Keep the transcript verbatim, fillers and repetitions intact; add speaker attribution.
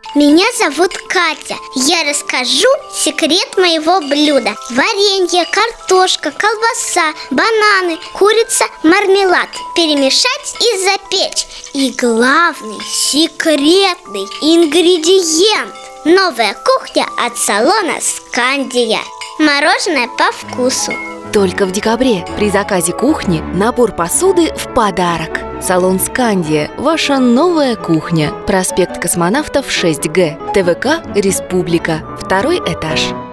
Speaker 1: Меня зовут Катя. Я расскажу секрет моего блюда. Варенье, картошка, колбаса, бананы, курица, мармелад. Перемешать и запечь. И главный, секретный ингредиент – новая кухня от салона «Скандия». Мороженое по вкусу.
Speaker 2: Только в декабре при заказе кухни набор посуды в подарок. Салон «Скандия» – ваша новая кухня. Проспект Космонавтов, шесть Г. ТВК «Республика». Второй этаж.